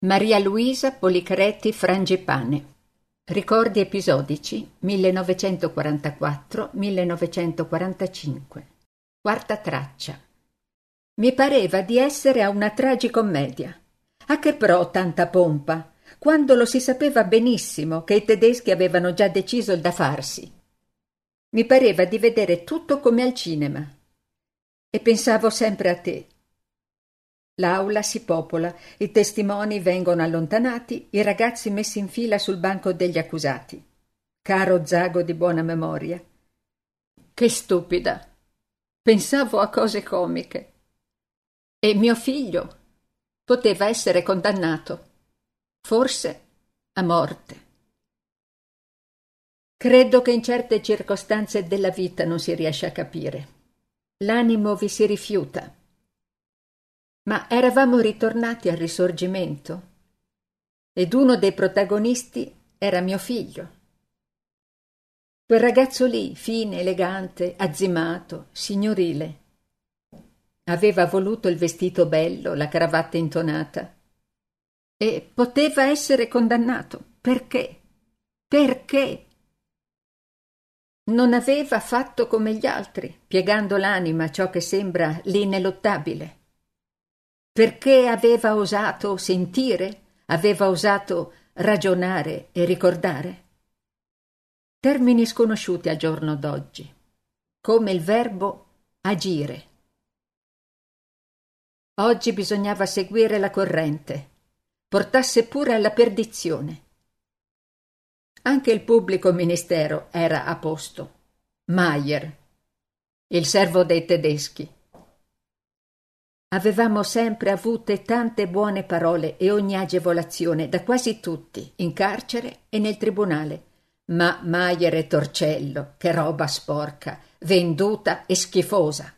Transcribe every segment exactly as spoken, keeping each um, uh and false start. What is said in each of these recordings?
Maria Luisa Policreti Frangipane. Ricordi episodici millenovecentoquarantaquattro millenovecentoquarantacinque. Quarta traccia. Mi pareva di essere a una tragicommedia. A che pro tanta pompa, quando lo si sapeva benissimo che i tedeschi avevano già deciso il da farsi. Mi pareva di vedere tutto come al cinema. E pensavo sempre a te. L'aula si popola, i testimoni vengono allontanati, i ragazzi messi in fila sul banco degli accusati. Caro Zago di buona memoria. Che stupida! Pensavo a cose comiche. E mio figlio poteva essere condannato, forse a morte. Credo che in certe circostanze della vita non si riesce a capire. L'animo vi si rifiuta. Ma eravamo ritornati al Risorgimento ed uno dei protagonisti era mio figlio. Quel ragazzo lì, fine, elegante, azzimato, signorile. Aveva voluto il vestito bello, la cravatta intonata. E poteva essere condannato. Perché? Perché? Non aveva fatto come gli altri, piegando l'anima a ciò che sembra l'ineluttabile. Perché aveva osato sentire, aveva osato ragionare e ricordare. Termini sconosciuti al giorno d'oggi, come il verbo agire. Oggi bisognava seguire la corrente, portasse pure alla perdizione. Anche il pubblico ministero era a posto. Maier, il servo dei tedeschi. Avevamo sempre avute tante buone parole e ogni agevolazione da quasi tutti, in carcere e nel tribunale. Ma Maier e Torcello, che roba sporca, venduta e schifosa.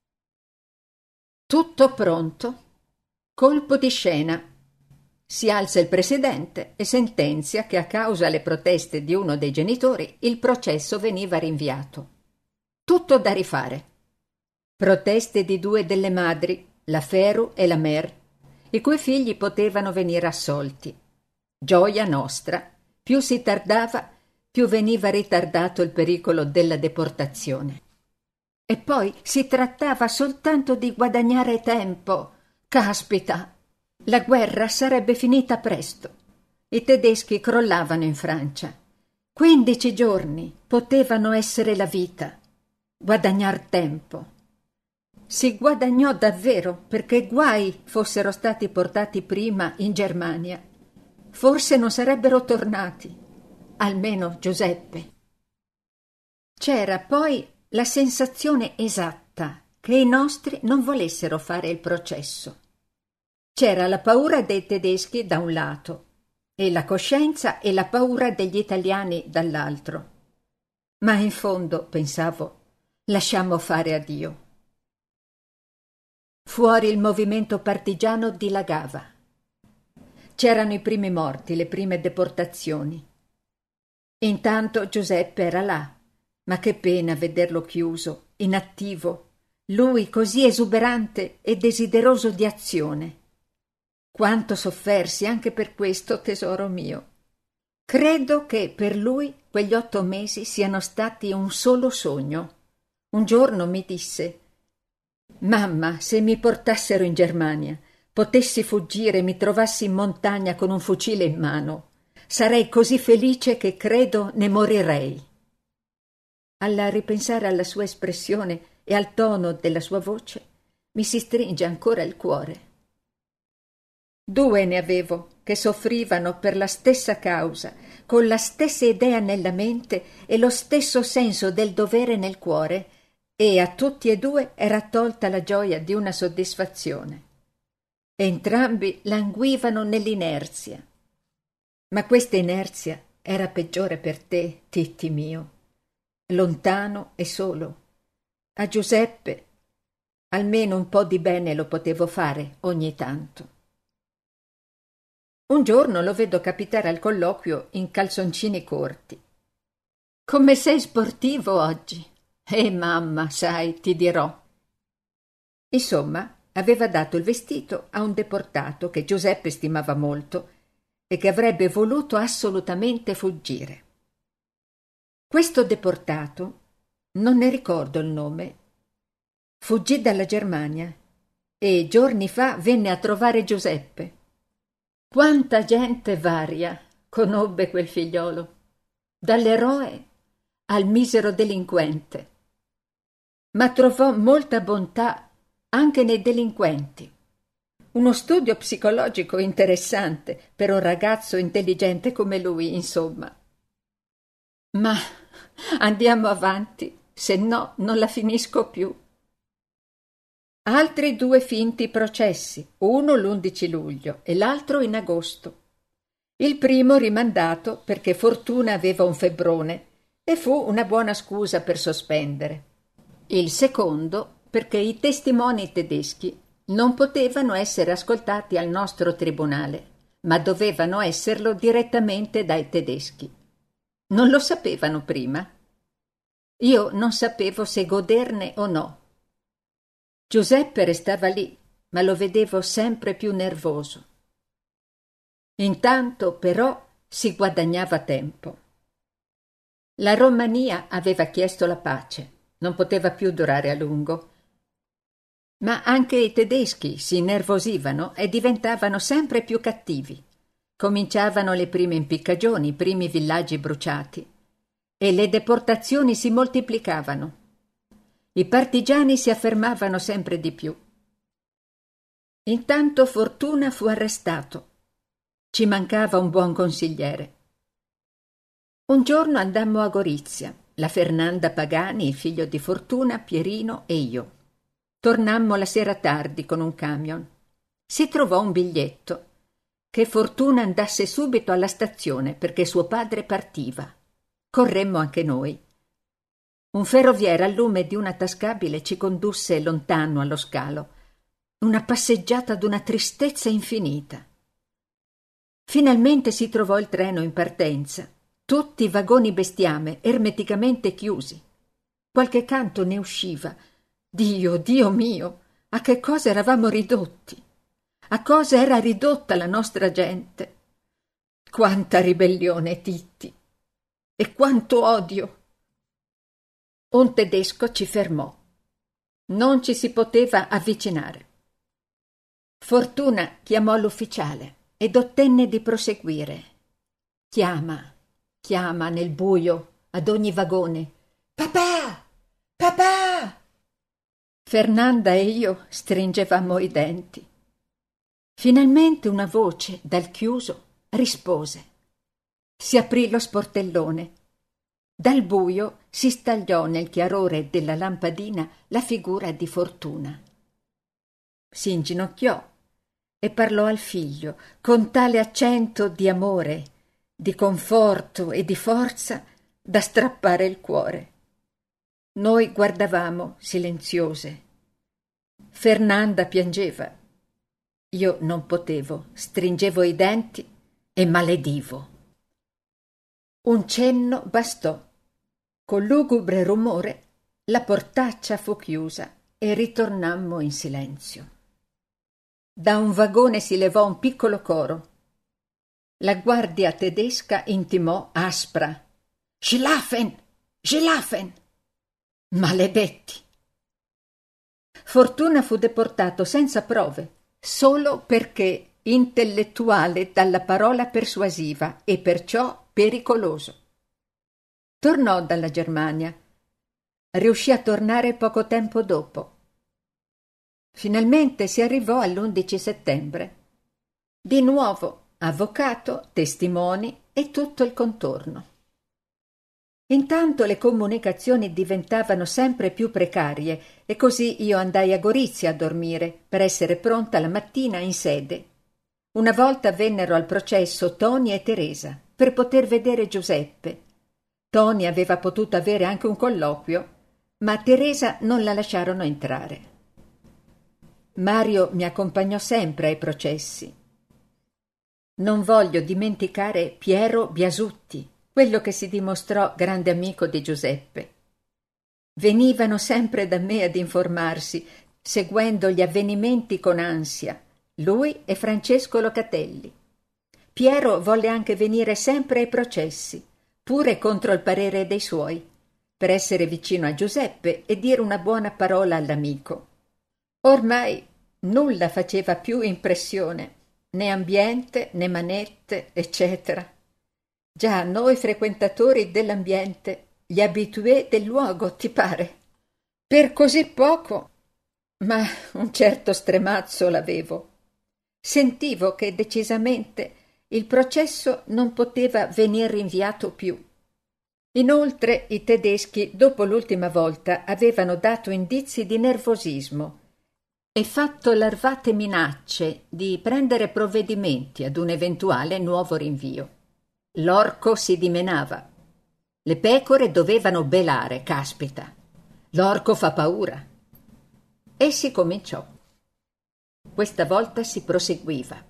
Tutto pronto. Colpo di scena. Si alza il presidente e sentenzia che a causa le proteste di uno dei genitori il processo veniva rinviato. Tutto da rifare. Proteste di due delle madri, la Feru e la Mer, i cui figli potevano venire assolti. Gioia nostra, più si tardava, più veniva ritardato il pericolo della deportazione. E poi si trattava soltanto di guadagnare tempo. Caspita! La guerra sarebbe finita presto. I tedeschi crollavano in Francia. Quindici giorni potevano essere la vita. Guadagnar tempo. Si guadagnò davvero, perché guai fossero stati portati prima in Germania. Forse non sarebbero tornati, almeno Giuseppe. C'era poi la sensazione esatta che i nostri non volessero fare il processo. C'era la paura dei tedeschi da un lato e la coscienza e la paura degli italiani dall'altro. Ma in fondo, pensavo, lasciamo fare a Dio. Fuori il movimento partigiano dilagava. C'erano i primi morti, le prime deportazioni. Intanto Giuseppe era là, ma che pena vederlo chiuso, inattivo, lui così esuberante e desideroso di azione. Quanto soffersi anche per questo, tesoro mio. Credo che per lui quegli otto mesi siano stati un solo sogno. Un giorno mi disse: «Mamma, se mi portassero in Germania, potessi fuggire e mi trovassi in montagna con un fucile in mano, sarei così felice che credo ne morirei». Al ripensare alla sua espressione e al tono della sua voce, mi si stringe ancora il cuore. Due ne avevo che soffrivano per la stessa causa, con la stessa idea nella mente e lo stesso senso del dovere nel cuore, e a tutti e due era tolta la gioia di una soddisfazione. Entrambi languivano nell'inerzia. Ma questa inerzia era peggiore per te, Titti mio. Lontano e solo. A Giuseppe almeno un po' di bene lo potevo fare ogni tanto. Un giorno lo vedo capitare al colloquio in calzoncini corti. «Come sei sportivo oggi?» «Eh, mamma, sai, ti dirò». Insomma, aveva dato il vestito a un deportato che Giuseppe stimava molto e che avrebbe voluto assolutamente fuggire. Questo deportato, non ne ricordo il nome, fuggì dalla Germania e giorni fa venne a trovare Giuseppe. Quanta gente varia conobbe quel figliolo, dall'eroe al misero delinquente, ma trovò molta bontà anche nei delinquenti. Uno studio psicologico interessante per un ragazzo intelligente come lui, insomma. Ma andiamo avanti, se no non la finisco più. Altri due finti processi, uno l'undici luglio e l'altro in agosto. Il primo rimandato perché Fortuna aveva un febbrone e fu una buona scusa per sospendere. Il secondo perché i testimoni tedeschi non potevano essere ascoltati al nostro tribunale, ma dovevano esserlo direttamente dai tedeschi. Non lo sapevano prima. Io non sapevo se goderne o no. Giuseppe restava lì, ma lo vedevo sempre più nervoso. Intanto, però, si guadagnava tempo. La Romania aveva chiesto la pace, non poteva più durare a lungo. Ma anche i tedeschi si innervosivano e diventavano sempre più cattivi. Cominciavano le prime impiccagioni, i primi villaggi bruciati, e le deportazioni si moltiplicavano. I partigiani si affermavano sempre di più. Intanto Fortuna fu arrestato. Ci mancava un buon consigliere. Un giorno andammo a Gorizia, la Fernanda Pagani, il figlio di Fortuna, Pierino e io. Tornammo la sera tardi con un camion. Si trovò un biglietto che Fortuna andasse subito alla stazione perché suo padre partiva. Corremmo anche noi. Un ferroviere al lume di una tascabile ci condusse lontano allo scalo. Una passeggiata d'una tristezza infinita. Finalmente si trovò il treno in partenza. Tutti i vagoni bestiame, ermeticamente chiusi. Qualche canto ne usciva. Dio, Dio mio, a che cosa eravamo ridotti? A cosa era ridotta la nostra gente? Quanta ribellione, Titti! E quanto odio! Un tedesco ci fermò. Non ci si poteva avvicinare. Fortuna chiamò l'ufficiale ed ottenne di proseguire. Chiama, chiama nel buio ad ogni vagone. Papà! Papà! Fernanda e io stringevamo i denti. Finalmente una voce dal chiuso rispose. Si aprì lo sportellone. Dal buio si stagliò nel chiarore della lampadina la figura di Fortuna. Si inginocchiò e parlò al figlio con tale accento di amore, di conforto e di forza da strappare il cuore. Noi guardavamo silenziose. Fernanda piangeva. Io non potevo, stringevo i denti e maledivo. Un cenno bastò. Col lugubre rumore la portaccia fu chiusa e ritornammo in silenzio. Da un vagone si levò un piccolo coro. La guardia tedesca intimò aspra: Schlafen! Schlafen! Maledetti! Fortuna fu deportato senza prove, solo perché intellettuale dalla parola persuasiva e perciò pericoloso. Tornò dalla Germania. Riuscì a tornare poco tempo dopo. Finalmente si arrivò all'undici settembre. Di nuovo avvocato, testimoni e tutto il contorno. Intanto le comunicazioni diventavano sempre più precarie e così io andai a Gorizia a dormire per essere pronta la mattina in sede. Una volta vennero al processo Toni e Teresa per poter vedere Giuseppe. Toni aveva potuto avere anche un colloquio, ma Teresa non la lasciarono entrare. Mario mi accompagnò sempre ai processi. Non voglio dimenticare Piero Biasutti, quello che si dimostrò grande amico di Giuseppe. Venivano sempre da me ad informarsi seguendo gli avvenimenti con ansia, lui e Francesco Locatelli. Piero volle anche venire sempre ai processi, pure contro il parere dei suoi, per essere vicino a Giuseppe e dire una buona parola all'amico. Ormai nulla faceva più impressione, né ambiente, né manette, eccetera. Già noi frequentatori dell'ambiente, gli habitué del luogo, ti pare? Per così poco, ma un certo stremazzo l'avevo. Sentivo che decisamente il processo non poteva venir rinviato più. Inoltre i tedeschi, dopo l'ultima volta, avevano dato indizi di nervosismo e fatto larvate minacce di prendere provvedimenti ad un eventuale nuovo rinvio. L'orco si dimenava. Le pecore dovevano belare, caspita. L'orco fa paura. E si cominciò. Questa volta si proseguiva.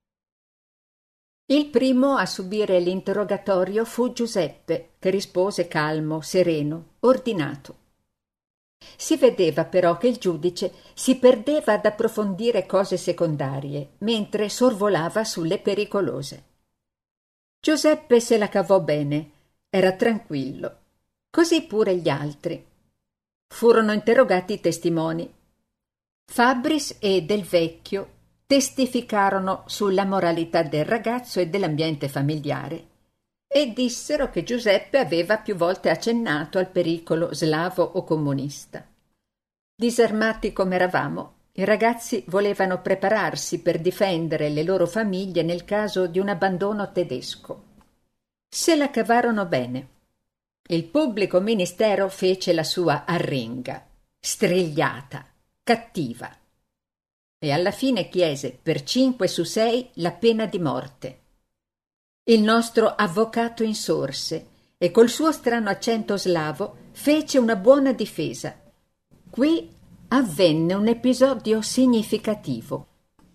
Il primo a subire l'interrogatorio fu Giuseppe, che rispose calmo, sereno, ordinato. Si vedeva però che il giudice si perdeva ad approfondire cose secondarie, mentre sorvolava sulle pericolose. Giuseppe se la cavò bene, era tranquillo, così pure gli altri. Furono interrogati i testimoni. Fabris e Del Vecchio testificarono sulla moralità del ragazzo e dell'ambiente familiare e dissero che Giuseppe aveva più volte accennato al pericolo slavo o comunista. Disarmati come eravamo, i ragazzi volevano prepararsi per difendere le loro famiglie nel caso di un abbandono tedesco. Se la cavarono bene. Il pubblico ministero fece la sua arringa, strigliata, cattiva, e alla fine chiese per cinque su sei la pena di morte. Il nostro avvocato insorse e col suo strano accento slavo fece una buona difesa. Qui avvenne un episodio significativo.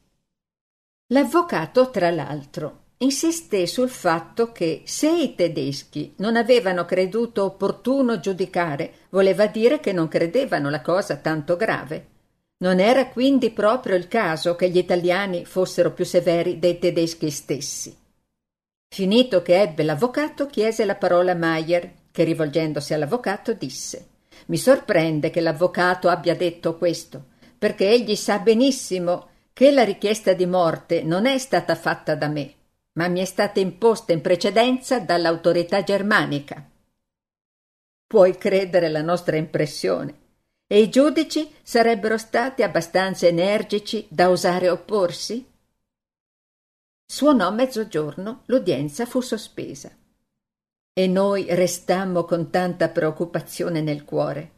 L'avvocato, tra l'altro, insisté sul fatto che se i tedeschi non avevano creduto opportuno giudicare, voleva dire che non credevano la cosa tanto grave. Non era quindi proprio il caso che gli italiani fossero più severi dei tedeschi stessi. Finito che ebbe l'avvocato, chiese la parola Maier, che rivolgendosi all'avvocato disse: «Mi sorprende che l'avvocato abbia detto questo, perché egli sa benissimo che la richiesta di morte non è stata fatta da me, ma mi è stata imposta in precedenza dall'autorità germanica». Puoi credere alla nostra impressione. E i giudici sarebbero stati abbastanza energici da osare opporsi? Suonò mezzogiorno, l'udienza fu sospesa. E noi restammo con tanta preoccupazione nel cuore.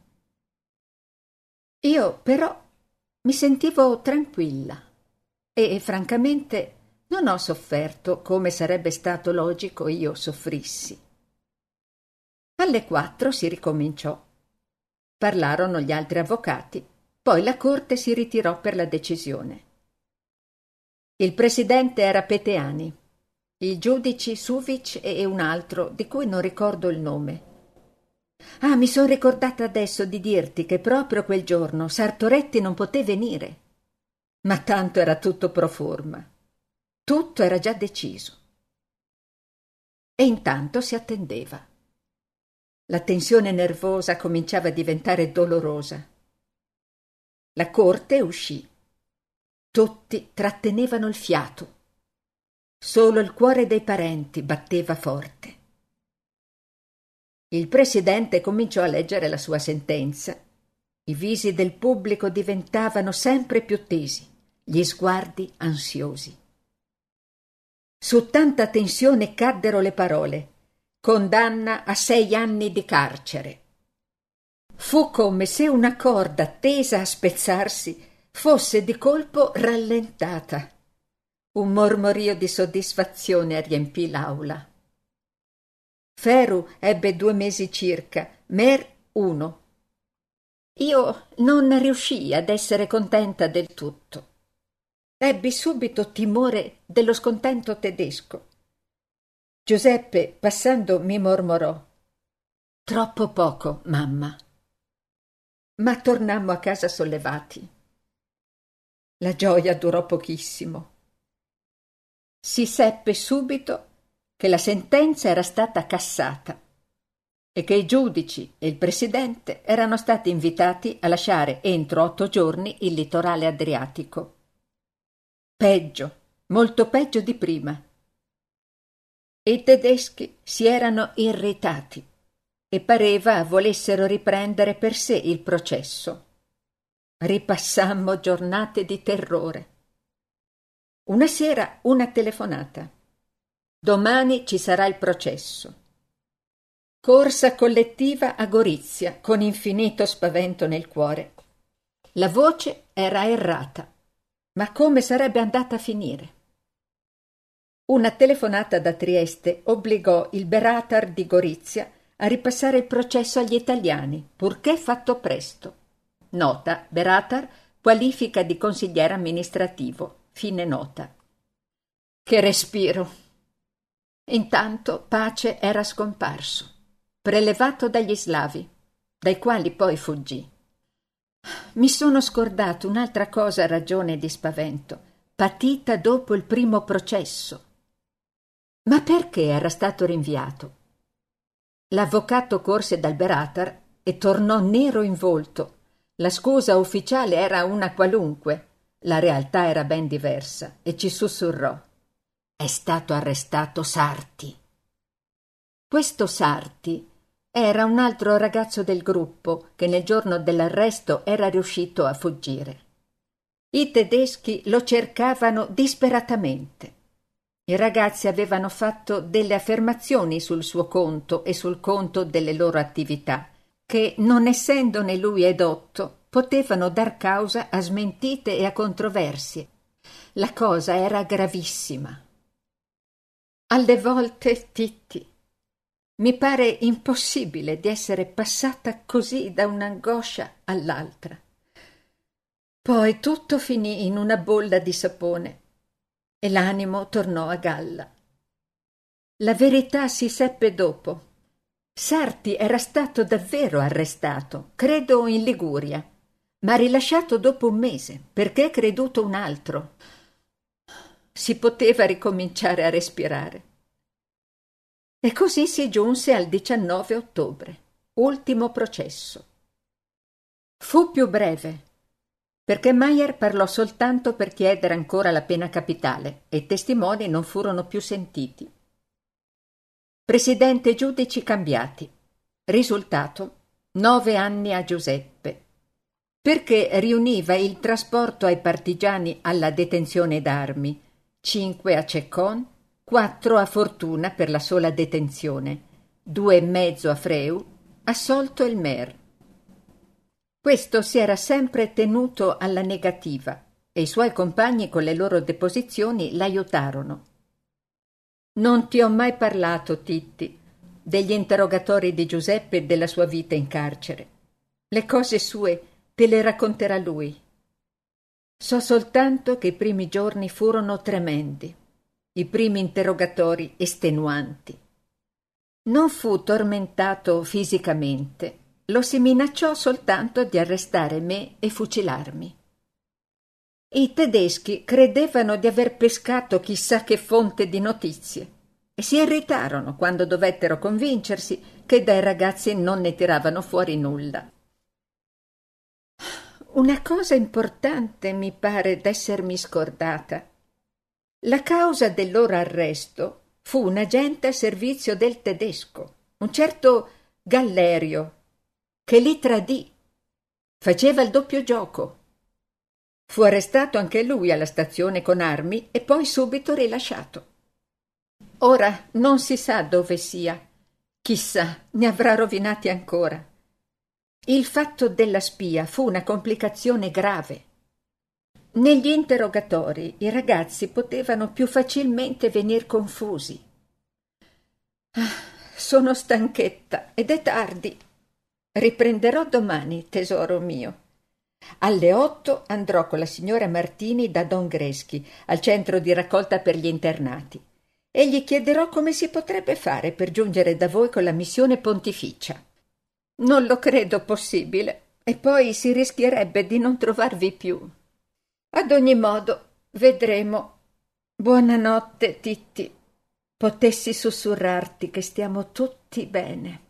Io, però, mi sentivo tranquilla e, francamente, non ho sofferto come sarebbe stato logico io soffrissi. Alle quattro si ricominciò. Parlarono gli altri avvocati, poi la corte si ritirò per la decisione. Il presidente era Peteani, i giudici Suvic e un altro di cui non ricordo il nome. Ah, mi son ricordata adesso di dirti che proprio quel giorno Sartoretti non poté venire. Ma tanto era tutto pro forma. Tutto era già deciso. E intanto si attendeva. La tensione nervosa cominciava a diventare dolorosa. La corte uscì. Tutti trattenevano il fiato. Solo il cuore dei parenti batteva forte. Il presidente cominciò a leggere la sua sentenza. I visi del pubblico diventavano sempre più tesi, gli sguardi ansiosi. Su tanta tensione caddero le parole: condanna a sei anni di carcere. Fu come se una corda tesa a spezzarsi fosse di colpo rallentata. Un mormorio di soddisfazione riempì l'aula. Feru ebbe due mesi circa, Mer uno. Io non riuscii ad essere contenta del tutto. Ebbi subito timore dello scontento tedesco. Giuseppe, passando, mi mormorò: «Troppo poco, mamma». Ma tornammo a casa sollevati. La gioia durò pochissimo. Si seppe subito che la sentenza era stata cassata e che i giudici e il presidente erano stati invitati a lasciare entro otto giorni il litorale adriatico. Peggio, molto peggio di prima. I tedeschi si erano irritati e pareva volessero riprendere per sé il processo. Ripassammo giornate di terrore. Una sera una telefonata. Domani ci sarà il processo. Corsa collettiva a Gorizia, con infinito spavento nel cuore. La voce era errata, ma come sarebbe andata a finire? Una telefonata da Trieste obbligò il Beratar di Gorizia a ripassare il processo agli italiani, purché fatto presto. Nota: Beratar, qualifica di consigliere amministrativo. Fine nota. Che respiro! Intanto Pace era scomparso, prelevato dagli slavi, dai quali poi fuggì. Mi sono scordato un'altra cosa a ragione di spavento, patita dopo il primo processo. Ma perché era stato rinviato? L'avvocato corse dal Beratar e tornò nero in volto. La scusa ufficiale era una qualunque, la realtà era ben diversa, e ci sussurrò: è stato arrestato Sarti. Questo Sarti era un altro ragazzo del gruppo che nel giorno dell'arresto era riuscito a fuggire. I tedeschi lo cercavano disperatamente. I ragazzi avevano fatto delle affermazioni sul suo conto e sul conto delle loro attività, che, non essendone lui edotto, potevano dar causa a smentite e a controversie. La cosa era gravissima. Alle volte, Titti, mi pare impossibile di essere passata così da un'angoscia all'altra. Poi tutto finì in una bolla di sapone e l'animo tornò a galla. La verità si seppe dopo. Sarti era stato davvero arrestato, credo in Liguria, ma rilasciato dopo un mese, perché creduto un altro. Si poteva ricominciare a respirare. E così si giunse al diciannove ottobre, ultimo processo. Fu più breve, perché Maier parlò soltanto per chiedere ancora la pena capitale e i testimoni non furono più sentiti. Presidente e giudici cambiati. Risultato: nove anni a Giuseppe, perché riuniva il trasporto ai partigiani alla detenzione d'armi, cinque a Ceccon, quattro a Fortuna per la sola detenzione, due e mezzo a Freu, assolto il Mer. Questo si era sempre tenuto alla negativa e i suoi compagni con le loro deposizioni l'aiutarono. Non ti ho mai parlato, Titti, degli interrogatori di Giuseppe e della sua vita in carcere. Le cose sue te le racconterà lui. So soltanto che i primi giorni furono tremendi, i primi interrogatori estenuanti. Non fu tormentato fisicamente, lo si minacciò soltanto di arrestare me e fucilarmi. I tedeschi credevano di aver pescato chissà che fonte di notizie e si irritarono quando dovettero convincersi che dai ragazzi non ne tiravano fuori nulla. Una cosa importante mi pare d'essermi scordata. La causa del loro arresto fu un agente a servizio del tedesco, un certo Gallerio, che li tradì. Faceva il doppio gioco. Fu arrestato anche lui alla stazione con armi e poi subito rilasciato. Ora non si sa dove sia. Chissà, ne avrà rovinati ancora. Il fatto della spia fu una complicazione grave. Negli interrogatori i ragazzi potevano più facilmente venir confusi. Ah, sono stanchetta ed è tardi. Riprenderò domani, tesoro mio. Alle otto andrò con la signora Martini da Don Greschi, al centro di raccolta per gli internati, e gli chiederò come si potrebbe fare per giungere da voi con la missione pontificia. Non lo credo possibile, e poi si rischierebbe di non trovarvi più. Ad ogni modo, vedremo. Buonanotte, Titti. Potessi sussurrarti che stiamo tutti bene.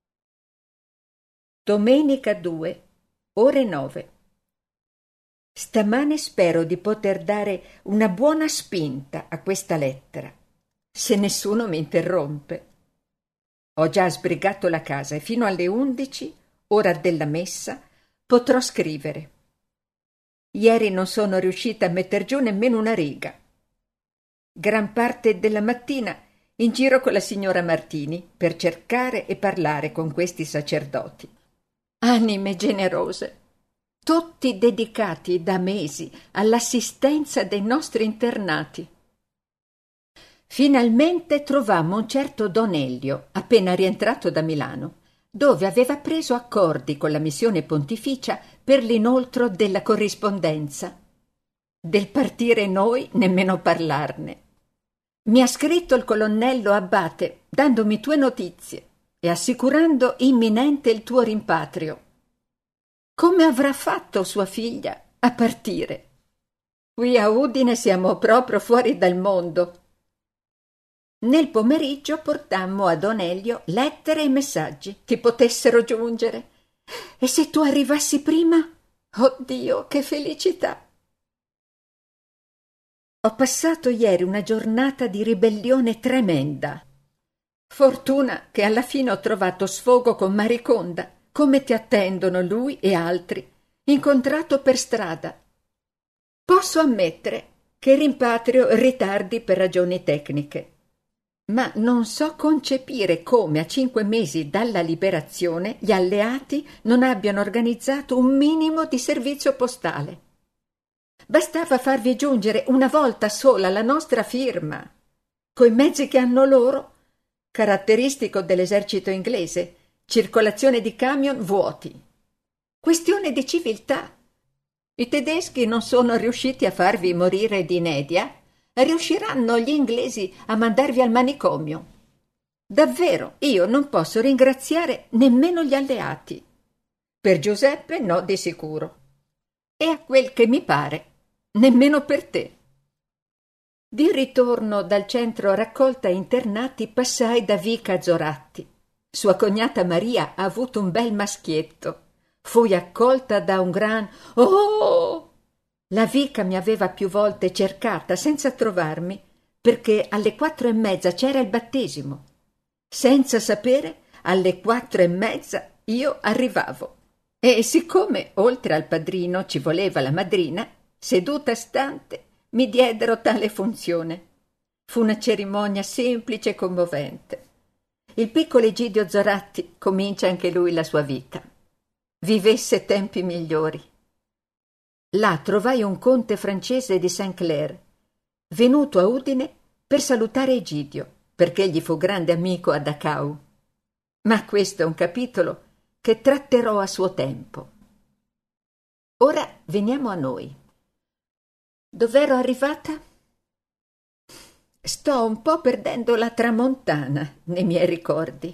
Domenica due, ore nove. Stamane spero di poter dare una buona spinta a questa lettera, se nessuno mi interrompe. Ho già sbrigato la casa e fino alle undici, ora della messa, potrò scrivere. Ieri non sono riuscita a metter giù nemmeno una riga. Gran parte della mattina in giro con la signora Martini per cercare e parlare con questi sacerdoti. Anime generose, tutti dedicati da mesi all'assistenza dei nostri internati. Finalmente trovammo un certo Don Elio, appena rientrato da Milano, dove aveva preso accordi con la missione pontificia per l'inoltro della corrispondenza. Del partire noi nemmeno parlarne. Mi ha scritto il colonnello Abbate, dandomi tue notizie e assicurando imminente il tuo rimpatrio. Come avrà fatto sua figlia a partire? Qui a Udine siamo proprio fuori dal mondo. Nel pomeriggio portammo a Don Elio lettere e messaggi che potessero giungere. E se tu arrivassi prima? Oh Dio, che felicità! Ho passato ieri una giornata di ribellione tremenda. Fortuna che alla fine ho trovato sfogo con Mariconda, come ti attendono lui e altri, incontrato per strada. Posso ammettere che il rimpatrio ritardi per ragioni tecniche, ma non so concepire come a cinque mesi dalla liberazione gli alleati non abbiano organizzato un minimo di servizio postale. Bastava farvi giungere una volta sola la nostra firma, coi mezzi che hanno loro, caratteristico dell'esercito inglese, circolazione di camion vuoti. Questione di civiltà. I tedeschi non sono riusciti a farvi morire di inedia, riusciranno gli inglesi a mandarvi al manicomio. Davvero, io non posso ringraziare nemmeno gli alleati. Per Giuseppe no di sicuro. E a quel che mi pare, nemmeno per te. Di ritorno dal centro raccolta internati passai da Vica Zoratti. Sua cognata Maria ha avuto un bel maschietto. Fui accolta da un gran «Oh!». La Vica mi aveva più volte cercata senza trovarmi, perché alle quattro e mezza c'era il battesimo. Senza sapere, alle quattro e mezza io arrivavo. E siccome oltre al padrino ci voleva la madrina, seduta stante, mi diedero tale funzione. Fu una cerimonia semplice e commovente. Il piccolo Egidio Zoratti comincia anche lui la sua vita. Vivesse tempi migliori. Là trovai un conte francese di Saint Clair, venuto a Udine per salutare Egidio, perché egli fu grande amico a Dachau. Ma questo è un capitolo che tratterò a suo tempo. Ora veniamo a noi. Dov'ero arrivata? Sto un po' perdendo la tramontana nei miei ricordi.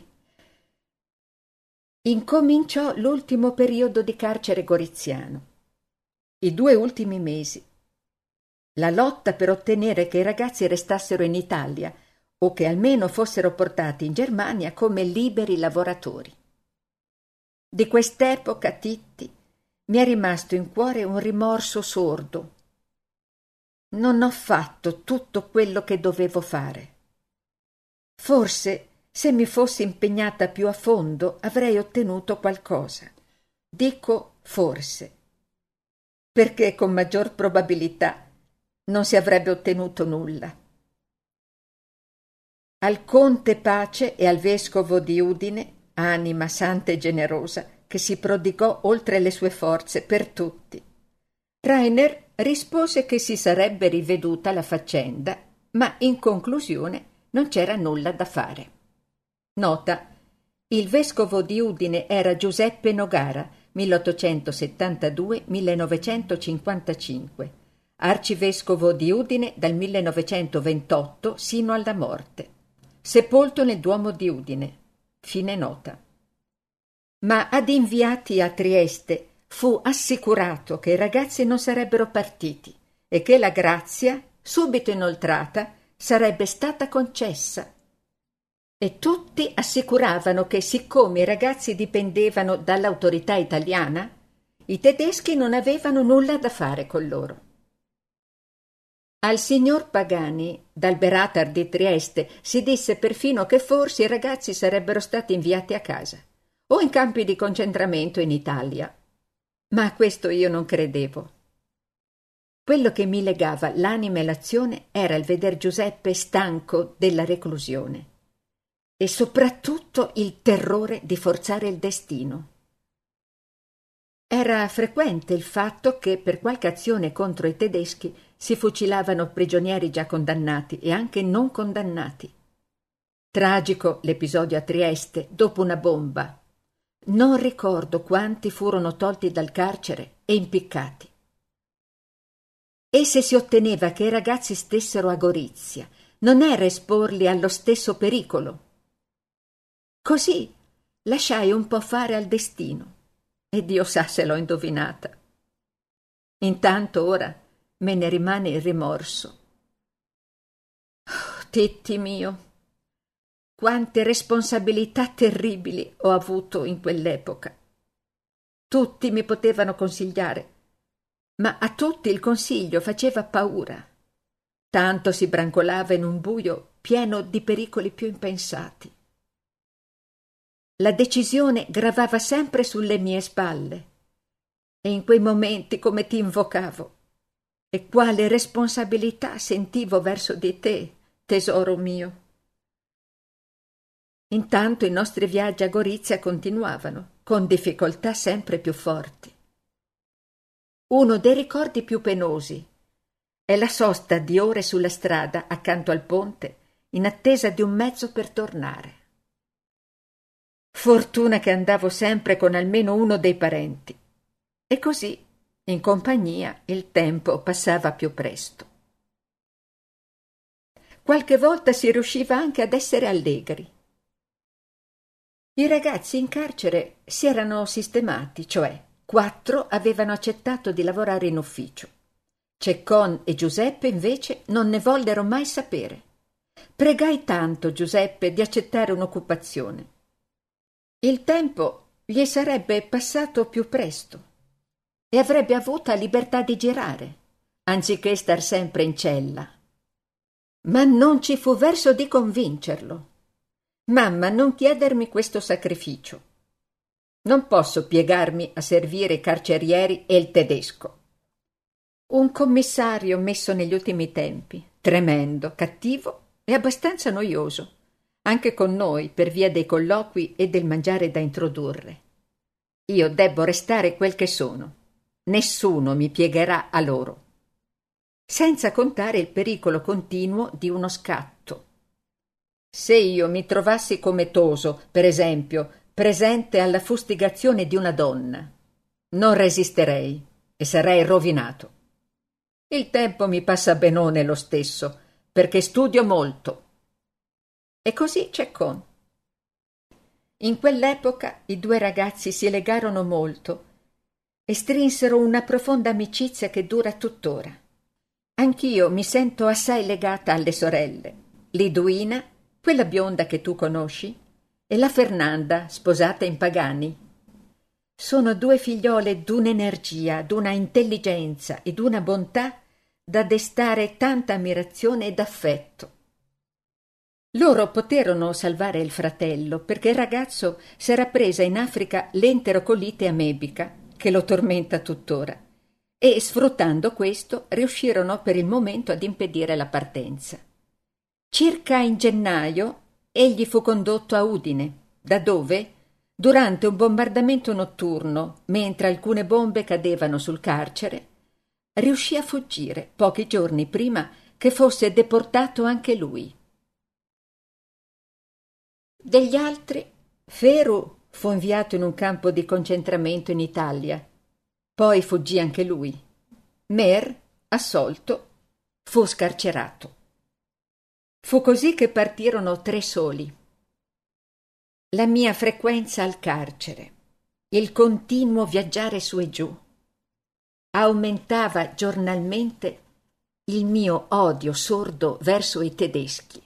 Incominciò l'ultimo periodo di carcere goriziano. I due ultimi mesi. La lotta per ottenere che i ragazzi restassero in Italia o che almeno fossero portati in Germania come liberi lavoratori. Di quest'epoca, Titti, mi è rimasto in cuore un rimorso sordo. Non ho fatto tutto quello che dovevo fare. Forse, se mi fossi impegnata più a fondo, avrei ottenuto qualcosa. Dico forse, perché con maggior probabilità non si avrebbe ottenuto nulla. Al conte Pace e al vescovo di Udine, anima santa e generosa, che si prodigò oltre le sue forze per tutti, Rainer rispose che si sarebbe riveduta la faccenda, ma in conclusione non c'era nulla da fare. Nota: il vescovo di Udine era Giuseppe Nogara, milleottocentosettantadue millenovecentocinquantacinque, arcivescovo di Udine dal millenovecentoventotto sino alla morte, sepolto nel Duomo di Udine. Fine nota. Ma ad inviati a Trieste fu assicurato che i ragazzi non sarebbero partiti e che la grazia, subito inoltrata, sarebbe stata concessa. E tutti assicuravano che, siccome i ragazzi dipendevano dall'autorità italiana, i tedeschi non avevano nulla da fare con loro. Al signor Pagani, dal Beratar di Trieste, si disse perfino che forse i ragazzi sarebbero stati inviati a casa o in campi di concentramento in Italia. Ma a questo io non credevo. Quello che mi legava l'anima e l'azione era il veder Giuseppe stanco della reclusione e soprattutto il terrore di forzare il destino. Era frequente il fatto che per qualche azione contro i tedeschi si fucilavano prigionieri già condannati e anche non condannati. Tragico l'episodio a Trieste dopo una bomba. Non ricordo quanti furono tolti dal carcere e impiccati. E se si otteneva che i ragazzi stessero a Gorizia, non era esporli allo stesso pericolo. Così lasciai un po' fare al destino e Dio sa se l'ho indovinata. Intanto ora me ne rimane il rimorso. Oh, Titti mio, quante responsabilità terribili ho avuto in quell'epoca. Tutti mi potevano consigliare, ma a tutti il consiglio faceva paura. Tanto si brancolava in un buio pieno di pericoli più impensati. La decisione gravava sempre sulle mie spalle e in quei momenti come ti invocavo e quale responsabilità sentivo verso di te, tesoro mio. Intanto i nostri viaggi a Gorizia continuavano, con difficoltà sempre più forti. Uno dei ricordi più penosi è la sosta di ore sulla strada accanto al ponte in attesa di un mezzo per tornare. Fortuna che andavo sempre con almeno uno dei parenti e così, in compagnia, il tempo passava più presto. Qualche volta si riusciva anche ad essere allegri. I ragazzi in carcere si erano sistemati, cioè quattro avevano accettato di lavorare in ufficio. Ceccon e Giuseppe invece non ne vollero mai sapere. Pregai tanto Giuseppe di accettare un'occupazione. Il tempo gli sarebbe passato più presto e avrebbe avuta libertà di girare, anziché star sempre in cella. Ma non ci fu verso di convincerlo. Mamma, non chiedermi questo sacrificio. Non posso piegarmi a servire i carcerieri e il tedesco. Un commissario messo negli ultimi tempi, tremendo, cattivo e abbastanza noioso, anche con noi per via dei colloqui e del mangiare da introdurre. Io debbo restare quel che sono. Nessuno mi piegherà a loro. Senza contare il pericolo continuo di uno scatto. Se io mi trovassi cometoso, per esempio, presente alla fustigazione di una donna, non resisterei e sarei rovinato. Il tempo mi passa benone lo stesso, perché studio molto. E così Ceccon. In quell'epoca i due ragazzi si legarono molto e strinsero una profonda amicizia che dura tuttora. Anch'io mi sento assai legata alle sorelle, Liduina, quella bionda che tu conosci, e la Fernanda, sposata in Pagani. Sono due figliole d'una energia, d'una intelligenza e d'una bontà da destare tanta ammirazione ed affetto. Loro poterono salvare il fratello perché il ragazzo s'era presa in Africa l'enterocolite amebica, che lo tormenta tuttora, e sfruttando questo riuscirono per il momento ad impedire la partenza. Circa in gennaio egli fu condotto a Udine, da dove, durante un bombardamento notturno, mentre alcune bombe cadevano sul carcere, riuscì a fuggire pochi giorni prima che fosse deportato anche lui. Degli altri, Feru fu inviato in un campo di concentramento in Italia, poi fuggì anche lui. Mer, assolto, fu scarcerato. Fu così che partirono tre soli. La mia frequenza al carcere, il continuo viaggiare su e giù. Aumentava giornalmente il mio odio sordo verso i tedeschi.